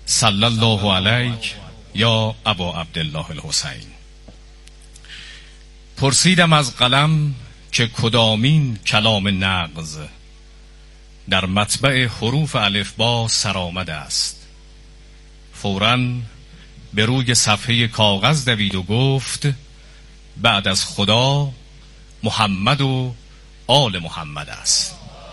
صلی الله علیک یا ابا عبدالله الحسین. پرسیدم از قلم که کدامین کلام نغز در مطبع حروف الفبا سرآمد است. فوراً به روی صفحه کاغذ دوید و گفت بعد از خدا محمد و آل محمد است.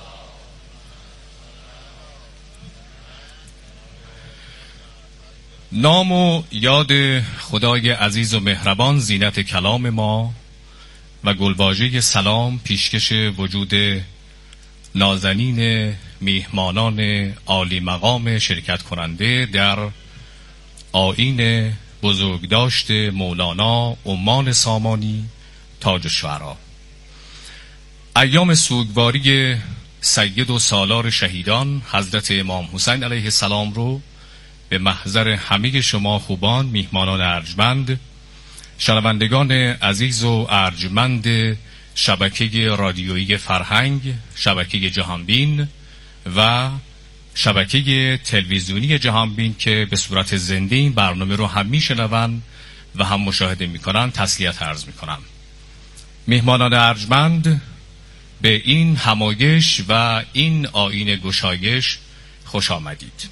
نام و یاد خدای عزیز و مهربان زینت کلام ما و گلواژه سلام پیشکش وجود نازنین میهمانان عالی مقام شرکت کننده در آیین بزرگداشت مولانا عمان سامانی تاج الشعرا. ایام سوگواری سید و سالار شهیدان حضرت امام حسین علیه السلام رو به محضر همه شما خوبان، میهمانان ارجمند، شنوندگان عزیز و ارجمند شبکه رادیویی فرهنگ، شبکه جهانبین و شبکه تلویزیونی جهانبین که به صورت زنده این برنامه رو هم میشنوند و هم مشاهده میکنن تسلیت عرض میکنم. میهمانان ارجمند، به این همایش و این آیین گشایش خوش آمدید.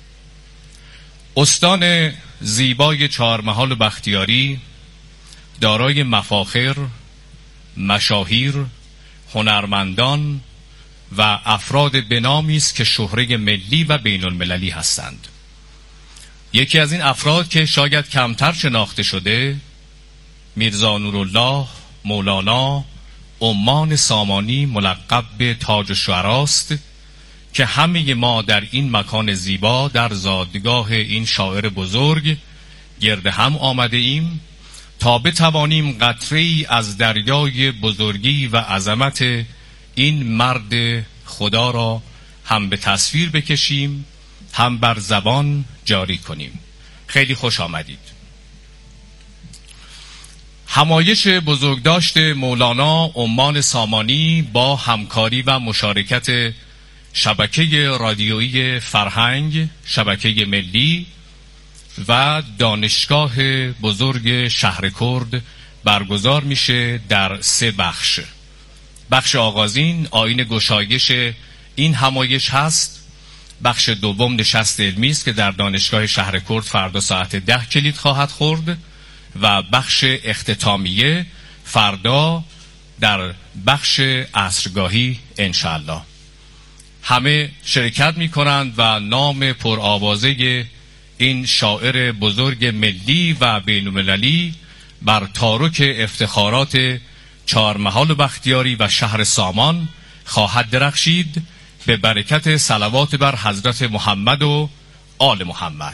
استان زیبای چهارمحال بختیاری دارای مفاخر، مشاهیر، هنرمندان و افراد بنامی است که شهره ملی و بین المللی هستند. یکی از این افراد که شاید کمتر شناخته شده میرزا نورالله مولانا عمان سامانی ملقب به تاج الشعرا است که همه ما در این مکان زیبا در زادگاه این شاعر بزرگ گرد هم آمده ایم تا بتوانیم قطره‌ای از دریای بزرگی و عظمت این مرد خدا را هم به تصویر بکشیم هم بر زبان جاری کنیم. خیلی خوش آمدید. همایش بزرگداشت مولانا عمان سامانی با همکاری و مشارکت شبکه رادیویی فرهنگ، شبکه ملی و دانشگاه بزرگ شهرکرد برگزار میشه در 3 بخش. بخش آغازین آیین گشایش این همایش هست. بخش دوم نشست علمی است که در دانشگاه شهرکرد فردا ساعت 10 کلید خواهد خورد و بخش اختتامیه فردا در بخش عصرگاهی انشاءالله. همه شرکت می کنند و نام پرآوازه این شاعر بزرگ ملی و بین المللی بر تارک افتخارات چهارمحال بختیاری و شهر سامان خواهد درخشید به برکت صلوات بر حضرت محمد و آل محمد.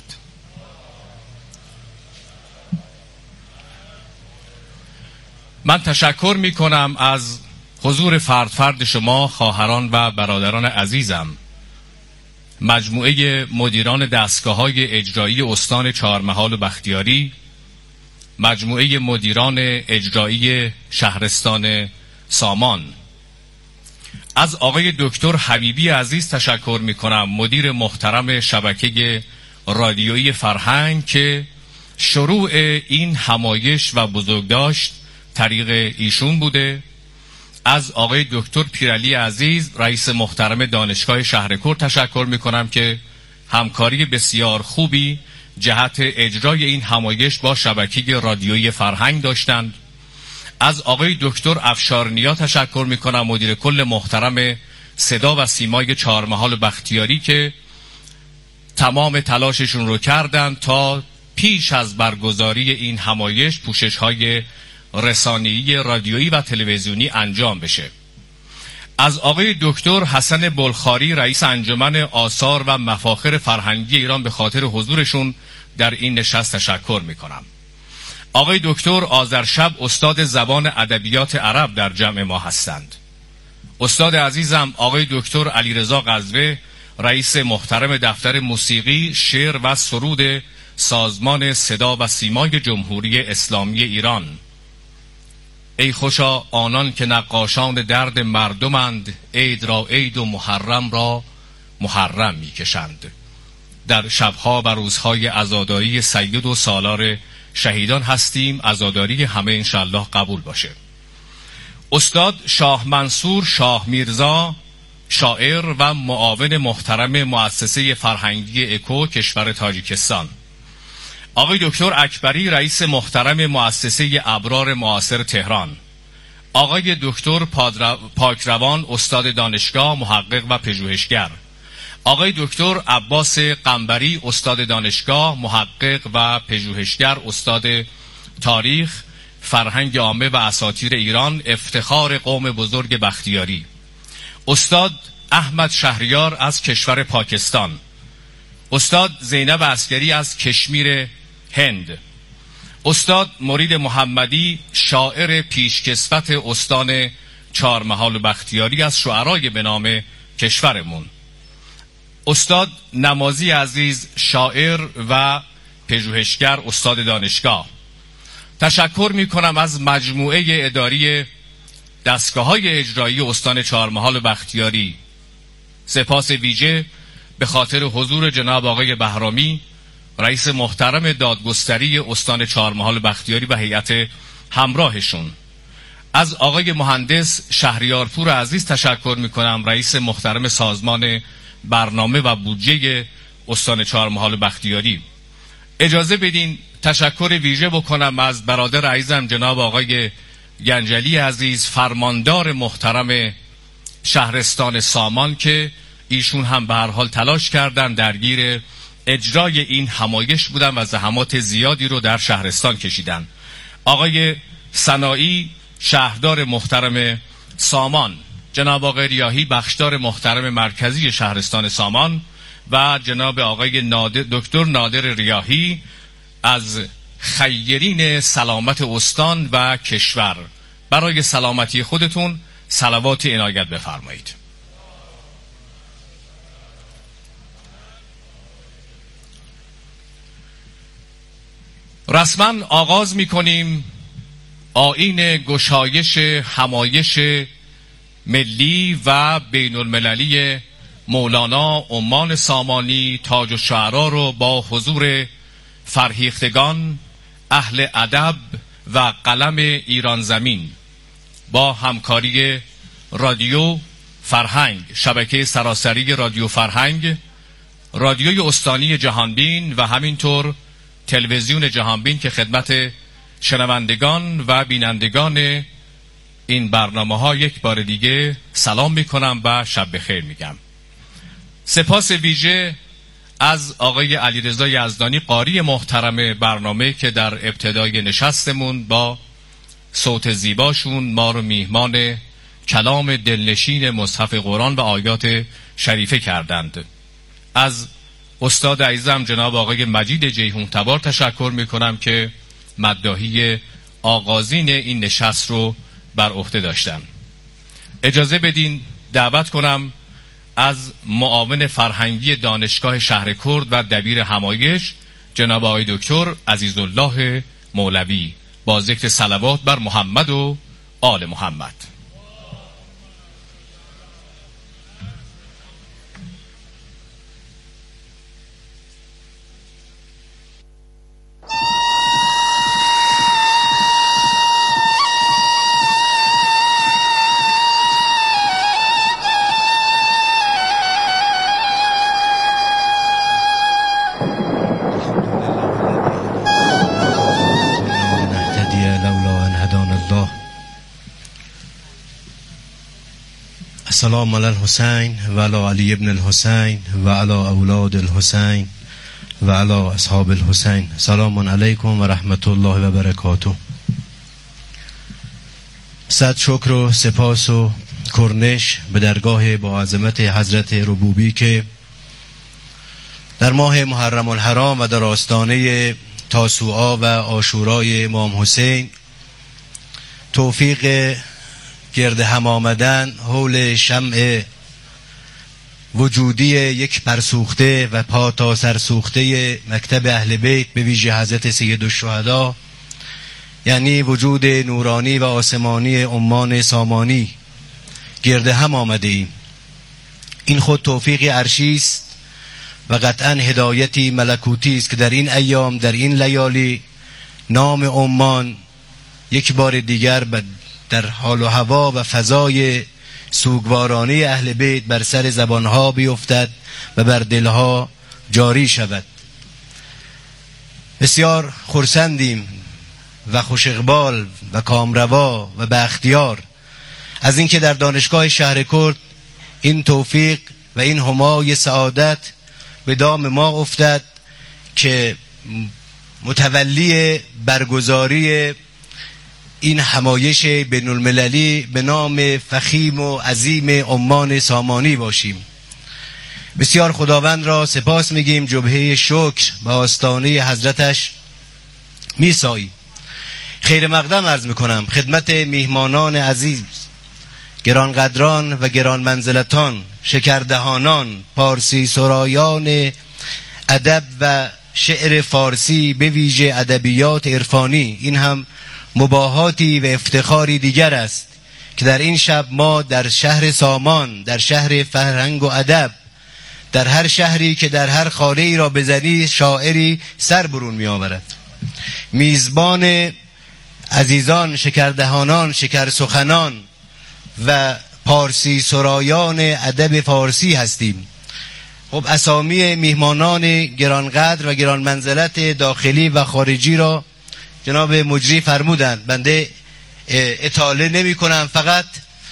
من تشکر می کنم از حضور فرد فرد شما خواهران و برادران عزیزم، مجموعه مدیران دستگاه‌های اجرایی استان چهارمحال و بختیاری، مجموعه مدیران اجرایی شهرستان سامان. از آقای دکتر حبیبی عزیز تشکر می کنم، مدیر محترم شبکه رادیویی فرهنگ که شروع این همایش و بزرگداشت طریق ایشون بوده. از آقای دکتر پیرعلی عزیز رئیس محترم دانشگاه شهرکرد تشکر می کنم که همکاری بسیار خوبی جهت اجرای این همایش با شبکه رادیویی فرهنگ داشتند. از آقای دکتر افشارنیا تشکر می کنم، مدیر کل محترم صدا و سیمای چهارمحال بختیاری که تمام تلاششون رو کردند تا پیش از برگزاری این همایش پوشش‌های رسانه‌ای رادیویی و تلویزیونی انجام بشه. از آقای دکتر حسن بلخاری رئیس انجمن آثار و مفاخر فرهنگی ایران به خاطر حضورشون در این نشست تشکر میکنم. آقای دکتر آذرشب استاد زبان ادبیات عرب در جمع ما هستند. استاد عزیزم آقای دکتر علیرضا قزوه رئیس محترم دفتر موسیقی، شعر و سرود سازمان صدا و سیمای جمهوری اسلامی ایران. ای خوشا آنان که نقاشان درد مردمند، عید را عید و محرم را محرم میکشند. در شبها و روزهای عزاداری سید و سالار شهیدان هستیم. عزاداری همه انشاءالله قبول باشه. استاد شاه منصور شاه میرزا، شاعر و معاون محترم مؤسسه فرهنگی اکو کشور تاجیکستان. آقای دکتر اکبری، رئیس محترم مؤسسه ابرار معاصر تهران. آقای دکتر پاکروان، استاد دانشگاه، محقق و پژوهشگر. آقای دکتر عباس قنبری، استاد دانشگاه، محقق و پژوهشگر، استاد تاریخ، فرهنگ عامه و اساطیر ایران، افتخار قوم بزرگ بختیاری. استاد احمد شهریار از کشور پاکستان. استاد زینب عسکری از کشمیر هند. استاد مرید محمدی، شاعر پیشکسوت استان چهارمحال و بختیاری، از شعرای به نام کشورمون. استاد نمازی عزیز، شاعر و پژوهشگر، استاد دانشگاه. تشکر می کنم از مجموعه اداری دستگاه‌های اجرایی استان چهارمحال و بختیاری. سپاس ویژه به خاطر حضور جناب آقای بهرامی، رئیس محترم دادگستری استان چهارمحال و بختیاری و هیئت همراهشون. از آقای مهندس شهریارپور عزیز تشکر می کنم، رئیس محترم سازمان برنامه و بودجه استان چهارمحال و بختیاری. اجازه بدین تشکر ویژه بکنم از برادر عزیزم جناب آقای گنجلی عزیز، فرماندار محترم شهرستان سامان، که ایشون هم به هر حال تلاش کردن درگیر اجرای این همایش بودن و زحمات زیادی رو در شهرستان کشیدن. آقای صناعی، شهردار محترم سامان. جناب آقای ریاحی، بخشدار محترم مرکزی شهرستان سامان و جناب آقای دکتر نادر ریاحی از خیرین سلامت استان و کشور. برای سلامتی خودتون صلوات عنایت بفرمایید. رسما آغاز می‌کنیم آیین گشایش همایش ملی و بین المللی مولانا عمان سامانی تاج الشعرا رو با حضور فرهیختگان، اهل ادب و قلم ایران زمین، با همکاری رادیو فرهنگ، شبکه سراسری رادیو فرهنگ، رادیوی استانی جهانبین و همینطور تلویزیون جهانبین که خدمت شنوندگان و بینندگان این برنامه ها یک بار دیگه سلام میکنم و شب بخیر میگم. سپاس ویژه از آقای علیرضا یزدانی، قاری محترم برنامه، که در ابتدای نشستمون با صوت زیباشون ما رو میهمان کلام دلنشین مصحف قرآن و آیات شریفه کردند. از استاد عزیزم جناب آقای مجید جیهون تبار تشکر میکنم که مداحی آغازین این نشست رو بر عهده داشتن. اجازه بدین دعوت کنم از معاون فرهنگی دانشگاه شهر کرد و دبیر همایش جناب آقای دکتر عزیزالله مولوی با ذکر صلوات بر محمد و آل محمد. السلام علی الحسین و علی علی ابن الحسین و علی اولاد الحسین و علی اصحاب الحسین. سلام علیکم و رحمت الله و برکاته. صد شکر و سپاس و کرنش به درگاه با عظمت حضرت ربوبی که در ماه محرم الحرام و در آستانه تاسوعا و عاشورای امام حسین توفیق گرد هم آمدن حول شمع وجودی یک پرسوخته و پا تا سرسوخته مکتب اهل بیت به ویژه حضرت سید الشهدا، یعنی وجود نورانی و آسمانی عمان سامانی، گرد هم آمده ایم. این خود توفیق عرشی است و قطعا هدایتی ملکوتی است که در این ایام، در این لیالی، نام عمان یک بار دیگر در حال و هوا و فضای سوگوارانه اهل بیت بر سر زبانها بیفتد و بر دلها جاری شود. بسیار خرسندیم و خوش اقبال و کامروا و بختیار از اینکه در دانشگاه شهرکرد این توفیق و این همای سعادت به دام ما افتد که متولی برگزاری این همایش بین المللی به نام فخیم و عظیم عمان سامانی باشیم. بسیار خداوند را سپاس میگیم، جبهه شکر به آستانه حضرتش میسایی. خیر مقدم عرض میکنم خدمت میهمانان عزیز، گرانقدران و گران منزلتان، شکردهانان، پارسی سرایان ادب و شعر فارسی، به ویژه ادبیات عرفانی. این هم مباهاتی و افتخاری دیگر است که در این شب ما در شهر سامان، در شهر فرهنگ و ادب، در هر شهری که در هر خانه ای را بزنی شاعری سر برون می آورد. میزبان عزیزان، شکردهانان، شکرسخنان و پارسی سرایان ادب فارسی هستیم. خب اسامی میهمانان گرانقدر و گران منزلت داخلی و خارجی را جناب مجری فرمودند، بنده اطاله نمی کنم، فقط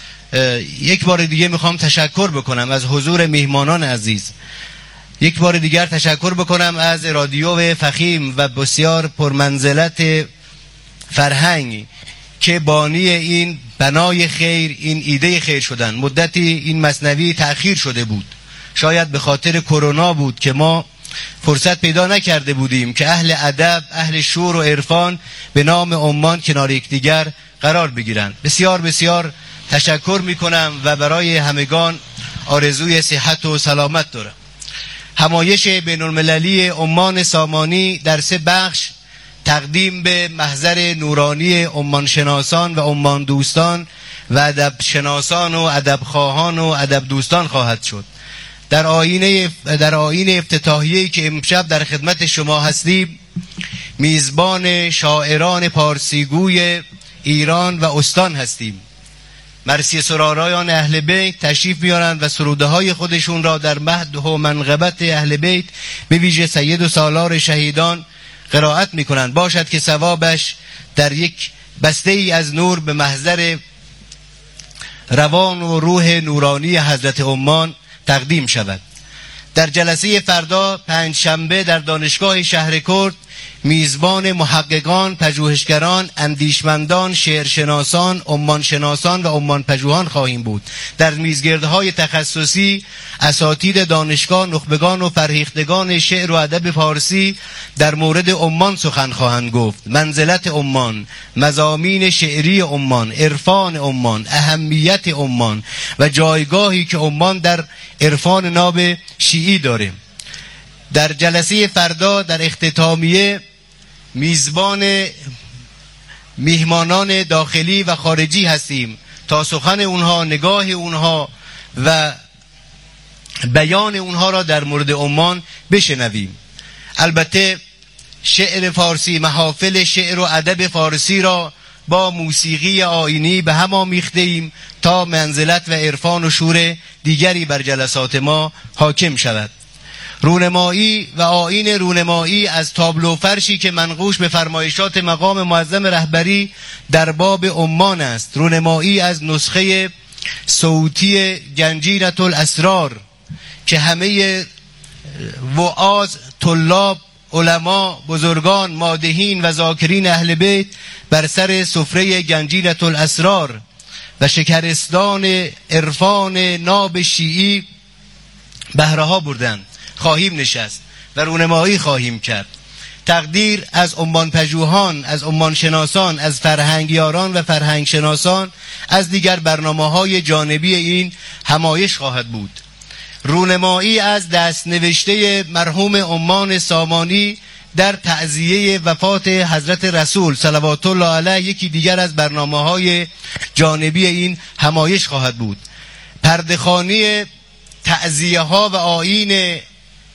یک بار دیگه میخوام تشکر بکنم از حضور میهمانان عزیز. یک بار دیگر تشکر بکنم از رادیو فخیم و بسیار پرمنزلت فرهنگ که بانی این بنای خیر، این ایده خیر شدن. مدتی این مثنوی تأخیر شده بود، شاید به خاطر کرونا بود که ما فرصت پیدا نکرده بودیم که اهل ادب، اهل شور و عرفان به نام عمان کنار یکدیگر قرار بگیرند. بسیار بسیار تشکر میکنم و برای همگان آرزوی صحت و سلامت دارم. همایش بین المللی عمان سامانی در 3 بخش تقدیم به محضر نورانی عمان شناسان و عمان دوستان و ادب شناسان و ادب خواهان و ادب دوستان خواهد شد. در آیین افتتاحیه‌ای که امشب در خدمت شما هستیم، میزبان شاعران پارسیگوی ایران و استان هستیم. مرثیه سرایان اهل بیت تشریف میارند و سروده های خودشون را در مدح و منقبت اهل بیت به ویژه سید و سالار شهیدان قرائت میکنند. باشد که ثوابش در یک بسته ای از نور به محضر روان و روح نورانی حضرت عمان تقدیم شود. در جلسه فردا پنجشنبه در دانشگاه شهرکرد میزبان محققان، پژوهشگران، اندیشمندان، شعرشناسان، عمانشناسان و عمان پژوهان خواهیم بود. در میزگردهای تخصصی اساتید دانشگاه، نخبگان و فرهیختگان شعر و ادب فارسی در مورد عمان سخن خواهند گفت. منزلت عمان، مضامین شعری عمان، عرفان عمان، اهمیت عمان و جایگاهی که عمان در عرفان ناب شیعی داره. در جلسه فردا در اختتامیه میزبان میهمانان داخلی و خارجی هستیم تا سخن اونها، نگاه اونها و بیان اونها را در مورد عمان بشنویم. البته شعر فارسی، محافل شعر و ادب فارسی را با موسیقی آیینی به هم آمیخته ایم تا منزلت و عرفان و شور دیگری بر جلسات ما حاکم شود. رونمایی و آیین رونمایی از تابلو فرشی که منقوش به فرمایشات مقام معظم رهبری در باب عمان است. رونمایی از نسخه صوتی گنجینة الاسرار که همه وعاظ، طلاب، علما، بزرگان، مادحین و ذاکرین اهل بیت بر سر سفره گنجینة الاسرار و شکرستان عرفان ناب شیعی بهره ها بردند. خواهیم نشست و رونمایی خواهیم کرد. تقدیر از عمان پژوهان، از عمان شناسان، از فرهنگیاران و فرهنگ شناسان از دیگر برنامه‌های جانبی این همایش خواهد بود. رونمایی از دست نوشته مرحوم عمان سامانی در تعزیه وفات حضرت رسول صلوات الله علیه یکی دیگر از برنامه‌های جانبی این همایش خواهد بود. پرده‌خوانی تعزیه ها و آیین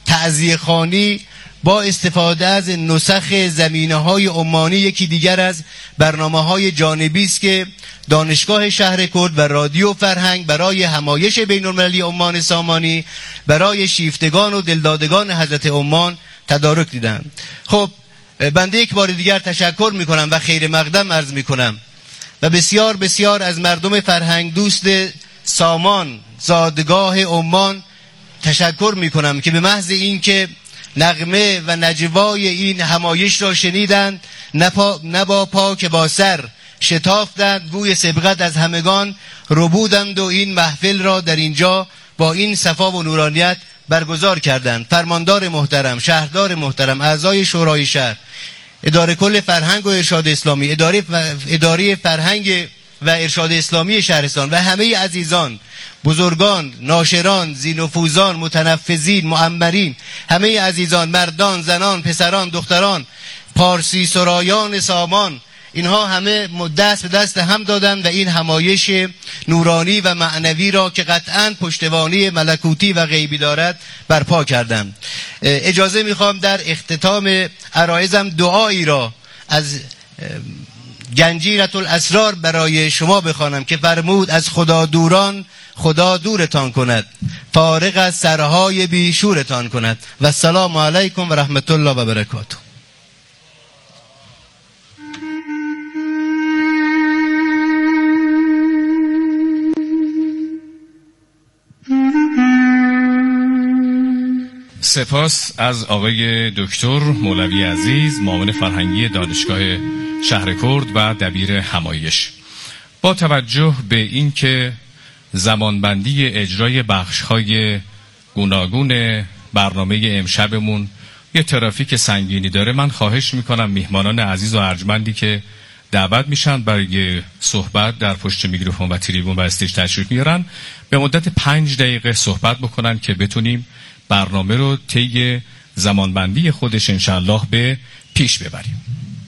تعزیه خوانی با استفاده از نسخ زمینه‌های عمانی یکی دیگر از برنامه‌های جانبی است که دانشگاه شهرکرد و رادیو فرهنگ برای همایش بین‌المللی عمان سامانی برای شیفتگان و دلدادگان حضرت عمان تدارک دیدن. خب بنده یک بار دیگر تشکر میکنم و خیر مقدم عرض میکنم و بسیار بسیار از مردم فرهنگ دوست سامان زادگاه عمان تشکر میکنم که به محض این که نغمه و نجوای این همایش را شنیدند نه با پا که با سر شتافتند، گوی سبقت از همگان ربودند و این محفل را در اینجا با این صفا و نورانیت برگزار کردند. فرماندار محترم، شهردار محترم، اعضای شورای شهر، اداره کل فرهنگ و ارشاد اسلامی، اداره فرهنگ و ارشاد اسلامی شهرستان و همه عزیزان، بزرگان، ناشران، ذی‌نفوذان، متنفذین، معمرین، همه عزیزان، مردان، زنان، پسران، دختران، پارسی سرایان سامان، اینها همه دست به دست هم دادند و این همایش نورانی و معنوی را که قطعاً پشتوانه ملکوتی و غیبی دارد برپا کردند. اجازه میخوام در اختتام عرایزم دعایی را از گنجینة الاسرار برای شما بخوانم که فرمود از خدا دوران خدا دورتان کند، فارغ از سرهای بیشورتان کند. و السلام علیکم و رحمت الله و برکاته. سپاس از آقای دکتر مولوی عزیز، معاون فرهنگی دانشگاه شهرکرد و دبیر همایش. با توجه به اینکه زمانبندی اجرای بخش‌های گوناگون برنامه امشبمون یه ترافیک سنگینی داره، من خواهش میکنم میهمانان عزیز و ارجمندی که دعوت میشن برای صحبت در پشت میکروفون و تریبون و استیج تشریف میارن به مدت 5 دقیقه صحبت بکنن که بتونیم برنامه رو طی زمانبندی خودش انشاءالله به پیش ببریم.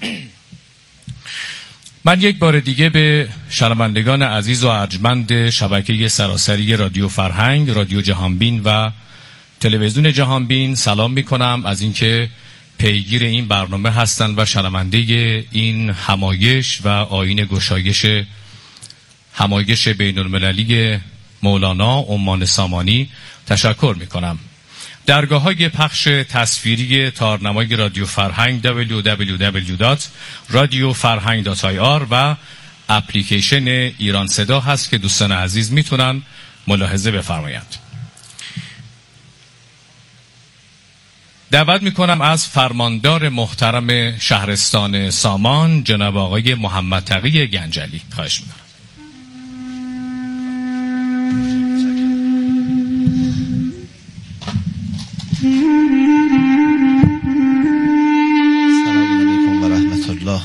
من یک بار دیگه به شنوندگان عزیز و ارجمند شبکه سراسری رادیو فرهنگ، رادیو جهانبین و تلویزیون جهانبین سلام میکنم از اینکه پیگیر این برنامه هستند و شنونده این همایش و آیین گشایش همایش بین المللی مولانا عمان سامانی تشکر میکنم. درگاه‌های پخش تصویری تارنمای رادیو فرهنگ www.radiofarhang.ir و اپلیکیشن ایران صدا هست که دوستان عزیز میتونن ملاحظه بفرمایند. دعوت میکنم از فرماندار محترم شهرستان سامان جناب آقای محمد تقی گنجلی. خواهش میکنم. السلام علیکم و رحمت الله.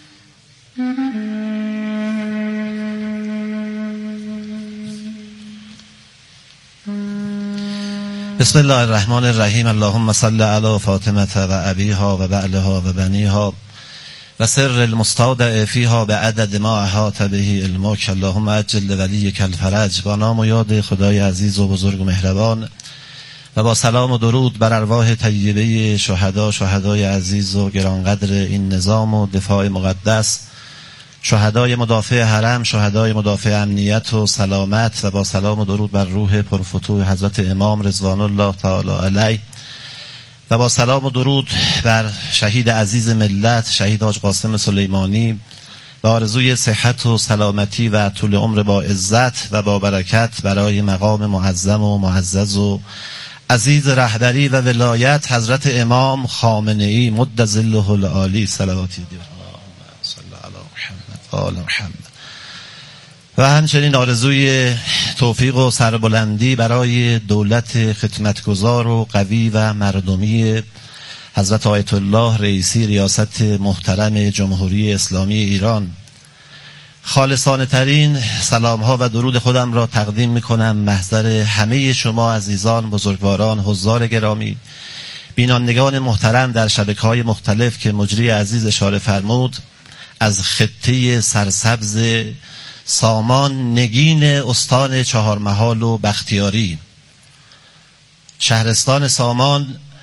بسم الله الرحمن الرحیم. اللهم صل علی فاطمه و ابیها و بعلها و بنیها و سر المستودع فیها به عدد ما احاط به علمک. اللهم عجل ولیک الفرج. با نام و یاد خدای عزیز و بزرگ و مهربان و با سلام و درود بر ارواح طیبه شهدای عزیز و گرانقدر این نظام و دفاع مقدس، شهدای مدافع حرم، شهدای مدافع امنیت و سلامت، و با سلام و درود بر روح پرفتوح حضرت امام رضوان الله تعالی علیه، و با سلام و درود بر شهید عزیز ملت شهید حاج قاسم سلیمانی و آرزوی صحت و سلامتی و طول عمر با عزت و با برکت برای مقام معظم و معزز و عزیز رهبری و ولایت حضرت امام خامنه ای مد ظله العالی صلواتی دی صلی علی محمد آل محمد، و همچنین آرزوی توفیق و سربلندی برای دولت خدمتگزار و قوی و مردمی حضرت آیت الله رئیسی ریاست محترم جمهوری اسلامی ایران. خالصانه ترین سلام ها و درود خودم را تقدیم می کنم محضر همه شما عزیزان، بزرگواران، حضار گرامی، بینندگان محترم در شبکه‌های مختلف که مجری عزیز اشاره فرمود، از خطه سرسبز سامان، نگین استان چهارمحال و بختیاری. شهرستان سامان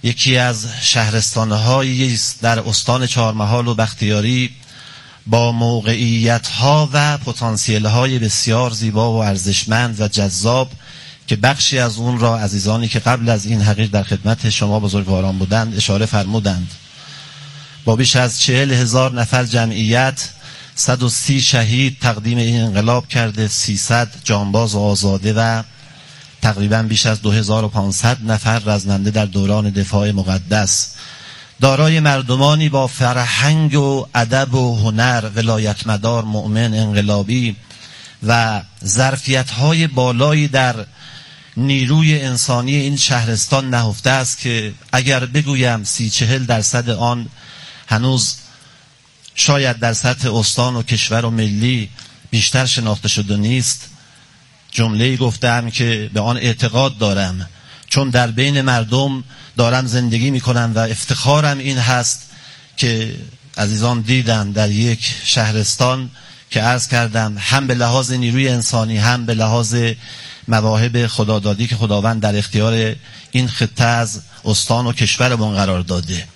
یکی از شهرستان‌هایی است در استان چهارمحال و بختیاری با موقعیت‌ها و پتانسیل‌های بسیار زیبا و ارزشمند و جذاب که بخشی از اون را عزیزانی که قبل از این حقیق در خدمت شما بزرگواران بودند اشاره فرمودند. با بیش از 40,000 نفر جمعیت، 130 شهید تقدیم این انقلاب کرده، 300 جانباز و آزاده و تقریبا بیش از 2500 نفر رزمنده در دوران دفاع مقدس، دارای مردمانی با فرهنگ و ادب و هنر، ولایتمدار، مؤمن، انقلابی و ظرفیت‌های بالایی در نیروی انسانی این شهرستان نهفته است که اگر بگویم 30-40% آن هنوز شاید در سطح استان و کشور و ملی بیشتر شناخته شده نیست. جمله‌ای گفتم که به آن اعتقاد دارم، چون در بین مردم دارم زندگی میکنم و افتخارم این هست که عزیزان دیدم در یک شهرستان که عرض کردم هم به لحاظ نیروی انسانی هم به لحاظ مواهب خدادادی که خداوند در اختیار این خطه از استان و کشورمون قرار داده،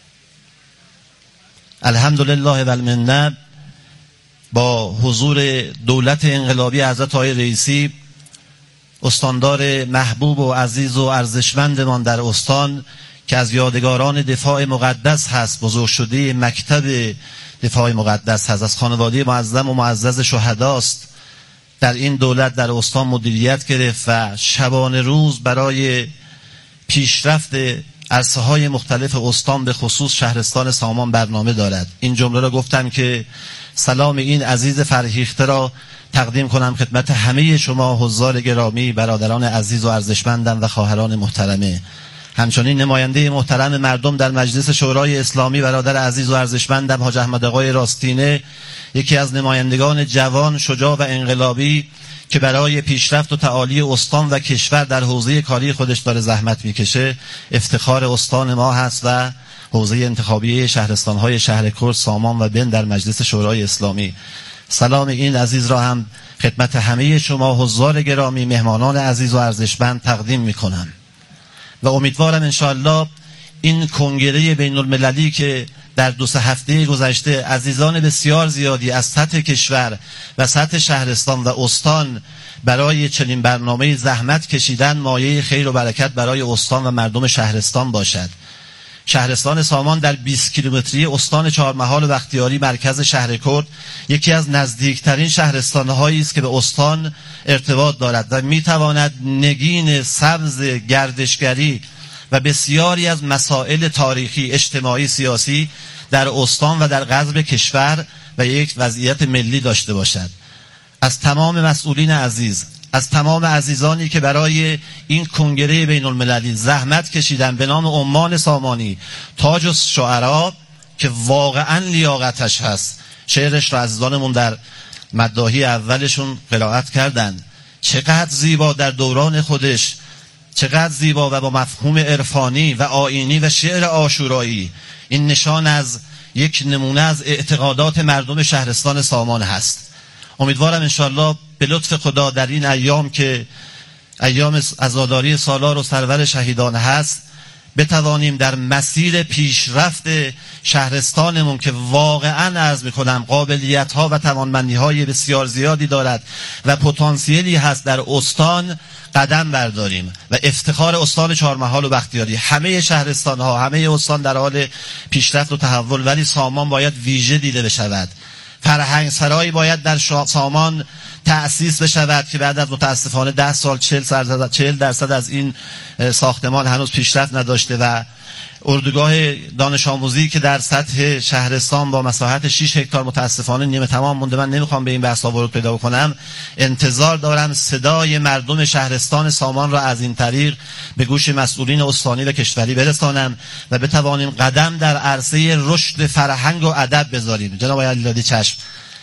الحمدلله و المنه، با حضور دولت انقلابی حضرت آقای رئیسی، استاندار محبوب و عزیز و ارزشمندمان در استان که از یادگاران دفاع مقدس هست، بزرگ شده مکتب دفاع مقدس هست، از خانواده معظم و معزز شهداست، در این دولت در استان مدیریت گرفت و شبانه روز برای پیشرفت عرصه های مختلف استان به خصوص شهرستان سامان برنامه دارد. این جمله را گفتم که سلام این عزیز فرهیخته را تقدیم کنم خدمت همه شما حضار گرامی، برادران عزیز و ارزشمندم و خواهران محترمه. همچنین نماینده محترم مردم در مجلس شورای اسلامی، برادر عزیز و ارزشمندم حاج احمد آقای راستینه، یکی از نمایندگان جوان، شجاع و انقلابی که برای پیشرفت و تعالی استان و کشور در حوزه کاری خودش داره زحمت میکشه، افتخار استان ما هست و حوزه انتخابی شهرستان‌های شهرکرد، سامان و بن در مجلس شورای اسلامی. سلام این عزیز را هم خدمت همه شما حضار گرامی، مهمانان عزیز و ارزشمند تقدیم میکنم و امیدوارم انشاءالله این کنگره بین المللی که در 2-3 هفته گذشته عزیزان بسیار زیادی از سطح کشور و سطح شهرستان و استان برای چنین برنامه زحمت کشیدن، مایه خیر و برکت برای استان و مردم شهرستان باشد. شهرستان سامان در 20 کیلومتری استان چهارمحال و بختیاری، مرکز شهرکرد، یکی از نزدیکترین شهرستان‌هایی است که به استان ارتباط دارد و میتواند نگین سبز گردشگری و بسیاری از مسائل تاریخی، اجتماعی، سیاسی در استان و در قلب کشور و یک وضعیت ملی داشته باشد. از تمام مسئولین عزیز، از تمام عزیزانی که برای این کنگره بین المللی زحمت کشیدن، به نام عمان سامانی، تاج الشعرا که واقعا لیاقتش هست، شعرش را عزیزانمون در مداحی اولشون قرائت کردن، چقدر زیبا در دوران خودش، چقدر زیبا و با مفهوم عرفانی و آیینی و شعر عاشورایی. این نشان از یک نمونه از اعتقادات مردم شهرستان سامان هست. امیدوارم انشاءالله به لطف خدا در این ایام که ایام عزاداری سالار و سرور شهیدان هست، بتوانیم در مسیر پیشرفت شهرستانمون که واقعا عرض میکنم قابلیت ها و توانمندی های بسیار زیادی دارد و پتانسیلی هست در استان قدم برداریم و افتخار استان چهارمحال و بختیاری. همه شهرستان ها، همه استان در حال پیشرفت و تحول، ولی سامان باید ویژه دیده بشود. فرهنگ سرایی باید در سامان تأسیس بشود که بعد از متاسفانه 10 سال 40% از این ساختمان هنوز پیشرفت نداشته و اردوگاه دانش آموزی که در سطح شهرستان با مساحت 6 هکتار متاسفانه نیمه تمام مونده. من نمیخوام به این بحث ورود پیدا کنم، انتظار دارم صدای مردم شهرستان سامان را از این طریق به گوش مسئولین استانی و کشوری برسانم و بتوانیم قدم در عرصه رشد فرهنگ و ادب بذاریم. جناب علیزاده چشم،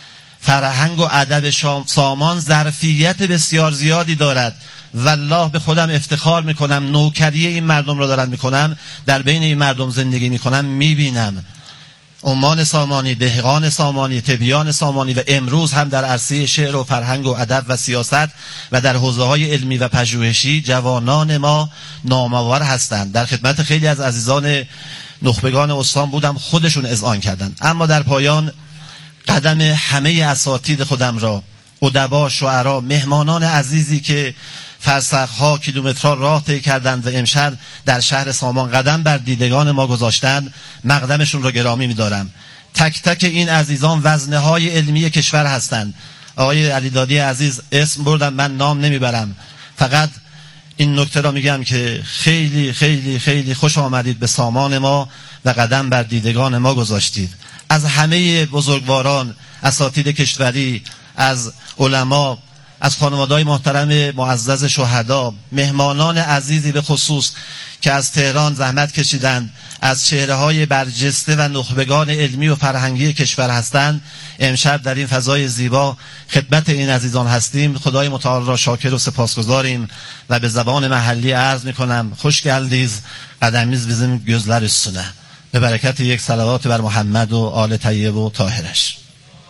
فرهنگ و ادب سامان ظرفیت بسیار زیادی دارد. والله به خودم افتخار میکنم، نوکری این مردم را دارم میکنم، در بین این مردم زندگی میکنم، میبینم عمان سامانی، دهقان سامانی، تبیان سامانی و امروز هم در عرصه شعر و فرهنگ و ادب و سیاست و در حوزه‌های علمی و پژوهشی جوانان ما نامآور هستند. در خدمت خیلی از عزیزان نخبگان استان بودم، خودشون اذعان کردند. اما در پایان قدم همه اساتید خودم را، ادبا، شعرا، مهمانان عزیزی که فرسخ‌ها، کیلومترها راه طی کردند و امشب در شهر سامان قدم بر دیدگان ما گذاشتند، مقدمشون را گرامی می‌دارم. تک تک این عزیزان وزنه‌های علمی کشور هستند. آقای علیدادی عزیز اسم بردم، من نام نمیبرم، فقط این نکته را میگم که خیلی خیلی خیلی خوش آمدید به سامان ما و قدم بر دیدگان ما گذاشتید. از همه بزرگواران، اساتید کشوری، از علما، از خانواده‌های محترم معزز شهدا، مهمانان عزیزی به خصوص که از تهران زحمت کشیدند، از چهره‌های برجسته و نخبگان علمی و فرهنگی کشور هستند، امشب در این فضای زیبا خدمت این عزیزان هستیم. خدای متعال را شاکر و سپاسگزاریم و به زبان محلی عرض می‌کنم خوش geldiniz, قدمیز bizim gözler üstüne. به برکت یک صلوات بر محمد و آل طیب و طاهرش.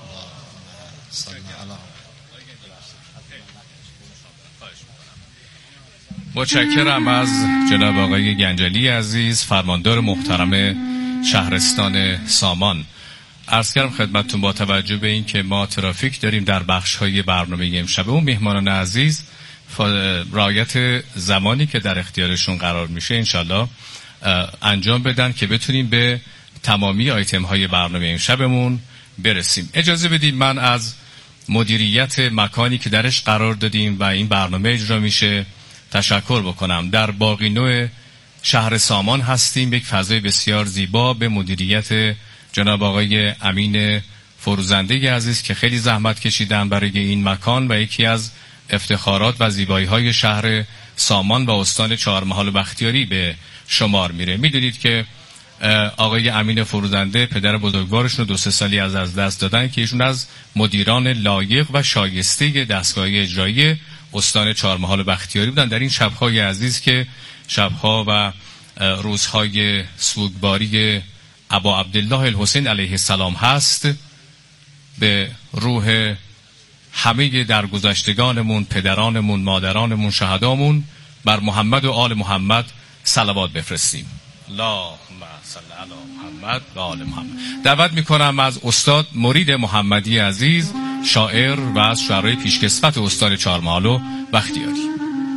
متشکرم از جناب آقای گنجلی عزیز، فرماندار محترم شهرستان سامان. عرض کردم خدمتتون با توجه به این که ما ترافیک داریم در بخش‌های برنامه امشب، اون مهمانان عزیز رعایت زمانی که در اختیارشون قرار میشه انشالله انجام بدن که بتونیم به تمامی آیتم‌های برنامه امشبمون برسیم. اجازه بدید من از مدیریت مکانی که درش قرار دادیم و این برنامه اجرا میشه تشکر بکنم. در باقی نوع شهر سامان هستیم، یک فضای بسیار زیبا به مدیریت جناب آقای امین فروزنده عزیز که خیلی زحمت کشیدن برای این مکان و یکی از افتخارات و زیبایی‌های شهر سامان و استان چهارمحال و بختیاری به شمار میره. میدونید که آقای امین فروزنده پدر بزرگوارشون رو 2-3 سالی از دست دادن که ایشون از مدیران لایق و شایسته دستگاه اجرایی استان چهارمحال و بختیاری بودن. در این شب‌های عزیز که شب‌ها و روزهای سوگواری ابا عبدالله الحسین علیه السلام هست، به روح همه درگذشتگانمون، پدرانمون، مادرانمون، شهدامون، بر محمد و آل محمد صلوات بفرستیم. اللهم صل علی محمد و آل محمد. دعوت میکنم از استاد مرید محمدی عزیز، شاعر و از شعرهای پیشکسوت استان چهارمحال و بختیاری.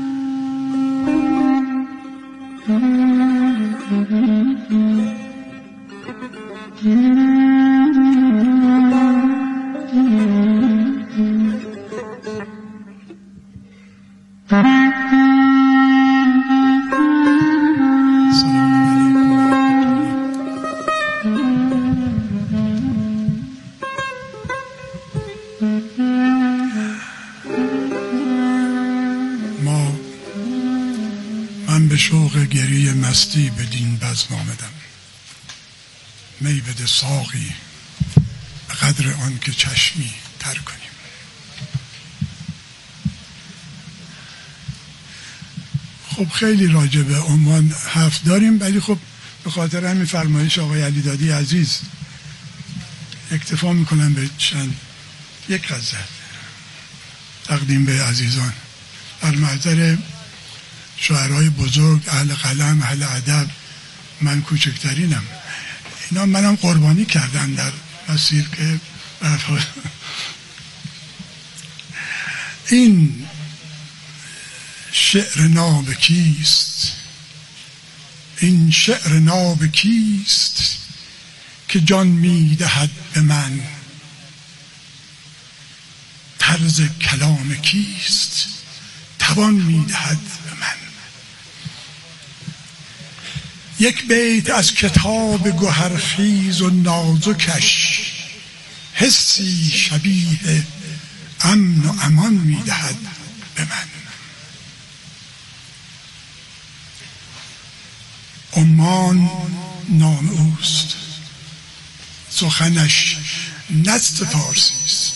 من به شوق گریه مستی به دین بزم آمدم. می بده ساقی به قدر آن که چشمی تر کنیم. خب خیلی راجع به عنوان حرف داریم، ولی خب به خاطر همین فرمایش آقای علیدادی عزیز اکتفا میکنم به یک غزل تقدیم به عزیزان. در محضر شاعرای بزرگ، اهل قلم، اهل ادب، من کوچکترینم. اینا منم قربانی کردن در مسیر که این شعر ناب کیست، این شعر ناب کیست که جان میدهد به من، طرز کلام کیست توان میدهد به من. یک بیت از کتاب گوهرخیز و نازکش، حسی شبیه امن و امان میدهد به من. عمان نام اوست، سخنش نزد فارسی است،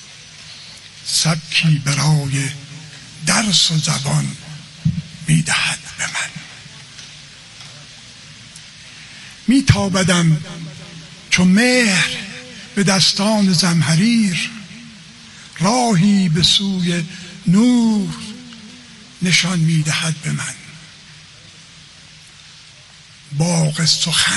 سبکی برای درس و زبان میدهد به من. میتابدم چو مهر به دستان زمهریر، راهی به سوی نور نشان میدهد به من. باغ سخن